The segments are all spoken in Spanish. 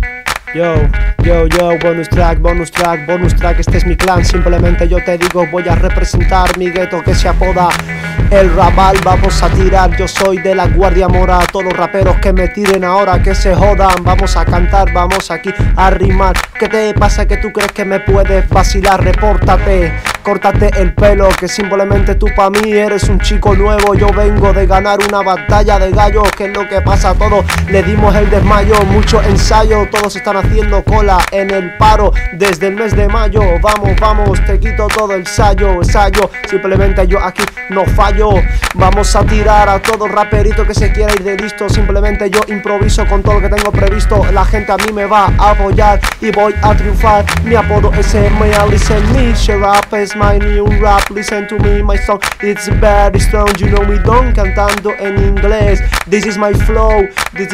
Yo, bonus track, este es mi clan. Simplemente yo te digo, voy a representar mi gueto que se apoda el Raval. Vamos a tirar, yo soy de la Guardia Mora. Todos los raperos que me tiren ahora que se jodan. Vamos a cantar, vamos aquí a rimar. ¿Qué te pasa que tú crees que me puedes vacilar? Repórtate, córtate el pelo, que simplemente tú pa' mí eres un chico nuevo. Yo vengo de ganar una batalla de gallos. ¿Qué es lo que pasa? Todos le dimos el desmayo, mucho ensayo. Todos están haciendo cola en el paro desde el mes de mayo. Vamos, te quito todo el ensayo. Simplemente yo aquí no fallo. Vamos a tirar a todo raperito que se quiera ir de listo. Simplemente yo improviso con todo lo que tengo previsto. La gente a mí me va a apoyar y voy a triunfar. Mi apodo es M.A. Listen me, shut up, es my new rap. Listen to me, my song, it's very strong. You know me don, cantando en inglés. This is my flow.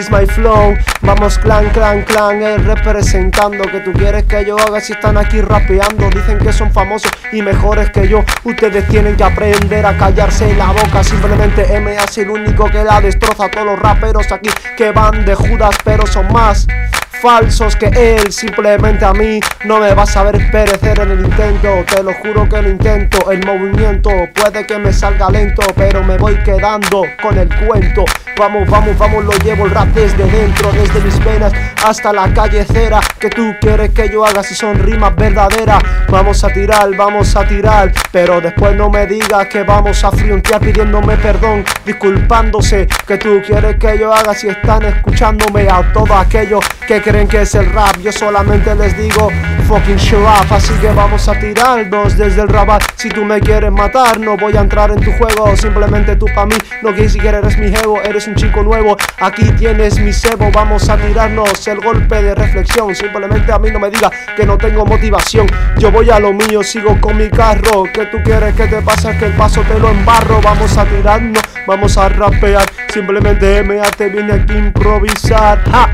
Vamos clan, representando. Que tú quieres que yo haga si están aquí rapeando. Dicen que son famosos y mejores que yo. Ustedes tienen que aprender a callarse la boca. Simplemente M.A. es el único que la destroza. Todos los raperos aquí que van de Judas, pero son más falsos que él. Simplemente a mí no me vas a ver perecer en el intento. Te lo juro que lo intento. El movimiento puede que me salga lento, pero me voy quedando con el cuento. Vamos, lo llevo el rap desde dentro, desde mis venas hasta la callecera. Que tú quieres que yo haga si son rimas verdaderas. Vamos a tirar, pero después no me digas que vamos a frontear pidiéndome perdón, disculpándose. Que tú quieres que yo haga si están escuchándome. A todos aquellos que creen que es el rap, yo solamente les digo fucking shut up. Así que vamos a tirarnos desde el Raval. Si tú me quieres matar, no voy a entrar en tu juego. Simplemente tú pa' mí, no que siquiera eres mi jevo. Eres un chico nuevo, aquí tienes mi cebo. Vamos a tirarnos el golpe de reflexión. Simplemente a mí no me digas que no tengo motivación. Yo voy a lo mío, sigo con mi carro. ¿Qué tú quieres? ¿Qué te pasa? Que el paso te lo embarro. Vamos a tirarnos, vamos a rapear. Simplemente M.A. te viene aquí a improvisar. ¡Ja!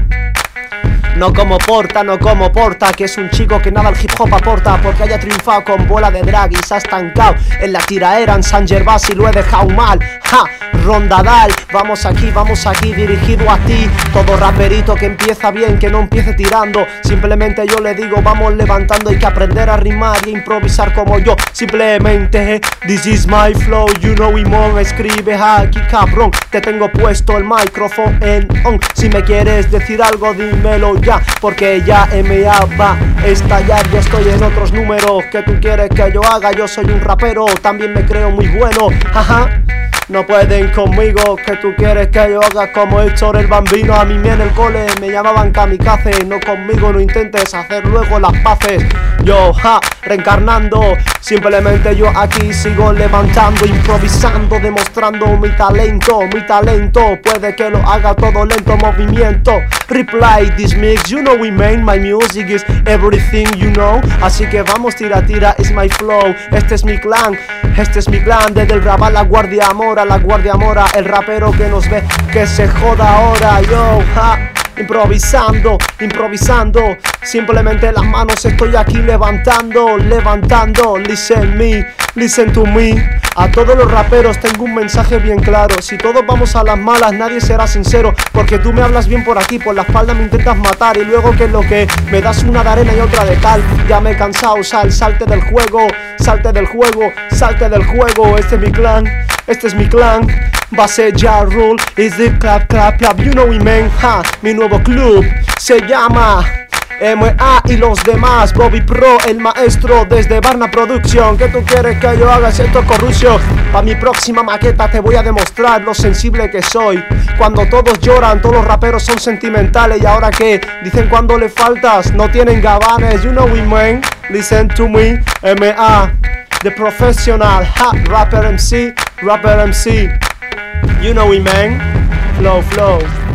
No como Porta, que es un chico que nada al hip hop aporta. Porque haya triunfado con bola de drag y se ha estancado en la tiraera en San Gervasi y lo he dejado mal. ¡Ja! Rondadal, vamos aquí, dirigido a ti. Todo raperito que empieza bien, que no empiece tirando. Simplemente yo le digo, vamos levantando. Hay que aprender a rimar y a improvisar como yo. Simplemente, this is my flow, you know we more. Escribe aquí cabrón, te tengo puesto el micrófono en on. Si me quieres decir algo, dímelo ya, porque ya M.A. va a estallar. Yo estoy en otros números. ¿Qué tú quieres que yo haga? Yo soy un rapero, también me creo muy bueno. Jaja. No pueden conmigo, que tú quieres que yo haga como Héctor el Bambino. A mí en el cole me llamaban kamikaze. No conmigo, no intentes hacer luego las paces. Yo, reencarnando. Simplemente yo aquí sigo levantando, improvisando, demostrando mi talento. Puede que lo haga todo lento, movimiento. Reply this mix, you know we made. My music is everything, you know. Así que vamos, tira, is my flow. Este es mi clan, desde el Raval, la Guardia Mora. El rapero que nos ve, que se joda ahora. Yo, improvisando. Simplemente las manos estoy aquí levantando. Listen to me. A todos los raperos tengo un mensaje bien claro. Si todos vamos a las malas, nadie será sincero. Porque tú me hablas bien por aquí, por la espalda me intentas matar. Y luego, ¿qué es lo que? Me das una de arena y otra de cal. Ya me he cansado, salte del juego. Este es mi clan. Base Ja Rule, is the clap, you know we man. Mi nuevo club se llama M.A. y los demás. Bobby Pro, el maestro desde Barna Production. ¿Qué tú quieres que yo haga si esto es corrupción? Pa' mi próxima maqueta te voy a demostrar lo sensible que soy. Cuando todos lloran, todos los raperos son sentimentales. ¿Y ahora qué? Dicen cuando le faltas, no tienen gabanes. You know we man, listen to me. M.A. The professional, rapper MC. You know we man, flow.